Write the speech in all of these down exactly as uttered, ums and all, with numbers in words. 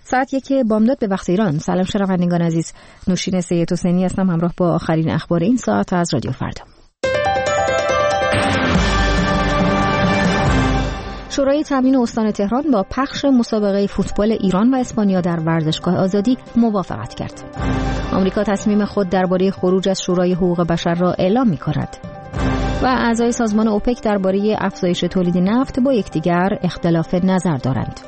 ساعت یک بامداد به وقت ایران. سلام شنوندگان عزیز، نوشین سید حسینی هستم همراه با آخرین اخبار این ساعت از رادیو فردا. شورای تامین استان تهران با پخش مسابقه فوتبال ایران و اسپانیا در ورزشگاه آزادی موافقت کرد. آمریکا تصمیم خود درباره خروج از شورای حقوق بشر را اعلام می‌کند. و اعضای سازمان اوپک درباره افزایش تولید نفت با یکدیگر اختلاف نظر دارند.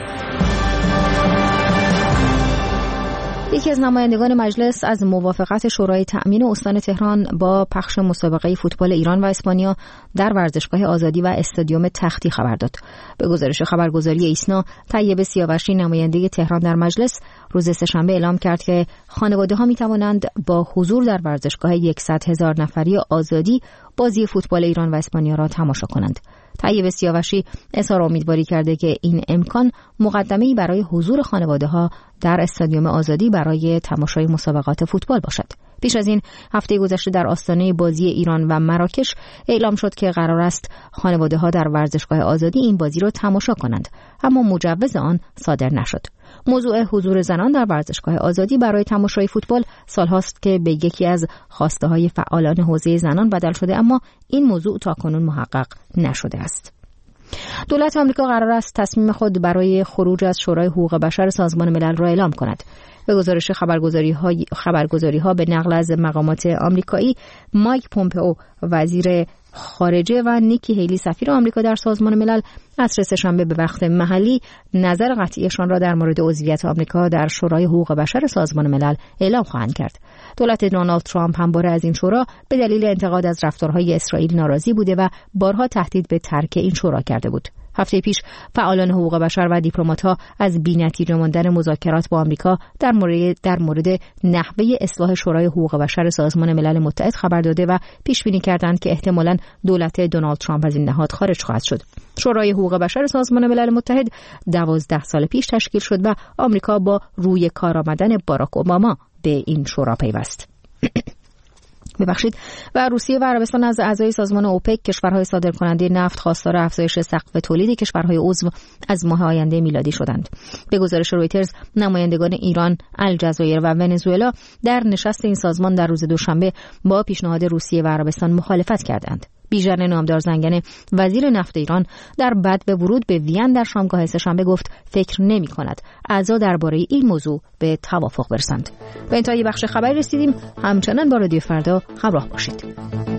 یکی از نمایندگان مجلس از موافقت شورای تأمین استان تهران با پخش مسابقه فوتبال ایران و اسپانیا در ورزشگاه آزادی و استادیوم تختی خبر داد. به گزارش خبرگزاری ایسنا، طیب سیاوشی نماینده تهران در مجلس روز سه‌شنبه اعلام کرد که خانواده‌ها می‌توانند با حضور در ورزشگاه صد هزار نفری آزادی بازی فوتبال ایران و اسپانیا را تماشا کنند. طیب سیاوشی اظهار امیدواری کرده که این امکان مقدمه‌ای برای حضور خانواده‌ها در استادیوم آزادی برای تماشای مسابقات فوتبال باشد. پیش از این هفته گذشته در آستانه بازی ایران و مراکش اعلام شد که قرار است خانواده‌ها در ورزشگاه آزادی این بازی را تماشا کنند، اما مجوز آن صادر نشد. موضوع حضور زنان در ورزشگاه آزادی برای تماشای فوتبال سالهاست که به یکی از خواسته‌های فعالان حوزه زنان بدل شده، اما این موضوع تاکنون محقق نشده است. دولت آمریکا قرار است تصمیم خود برای خروج از شورای حقوق بشر سازمان ملل را اعلام کند. به گزارش خبرگزاری‌ها خبرگزاری‌ها به نقل از مقامات آمریکایی، مایک پومپئو وزیر خارجه و نیکی هیلی سفیر آمریکا در سازمان ملل عصر سه‌شنبه به وقت محلی نظر قطعیشان را در مورد عضویت آمریکا در شورای حقوق بشر سازمان ملل اعلام خواهند کرد. دولت دونالد ترامپ همواره از این شورا به دلیل انتقاد از رفتارهای اسرائیل ناراضی بوده و بارها تهدید به ترک این شورا کرده بود. هفته پیش فعالان حقوق بشر و دیپلمات‌ها از بی‌نتیجه ماندن مذاکرات با آمریکا در مورد در مورد نحوه اصلاح شورای حقوق بشر سازمان ملل متحد خبر داده و پیش بینی کردند که احتمالاً دولت دونالد ترامپ از این نهاد خارج خواهد شد. شورای حقوق بشر سازمان ملل متحد دوازده سال پیش تشکیل شد و آمریکا با روی کار آمدن باراک اوباما به این شورا پیوست. ببخشید و روسیه و عربستان از اعضای سازمان اوپک، کشورهای صادرکننده نفت، خواستار افزایش سقف تولید کشورهای عضو از ماه آینده میلادی شدند. به گزارش رویترز، نمایندگان ایران، الجزایر و ونزوئلا در نشست این سازمان در روز دوشنبه با پیشنهاد روسیه و عربستان مخالفت کردند. بیژن نامدار زنگنه، وزیر نفت ایران، در بعد به ورود به وین در شامگاه سه‌شنبه گفت فکر نمی کند اعضا درباره این موضوع به توافق برسند. به انتهای بخش خبری رسیدیم. همچنان با رادیو فردا همراه باشید.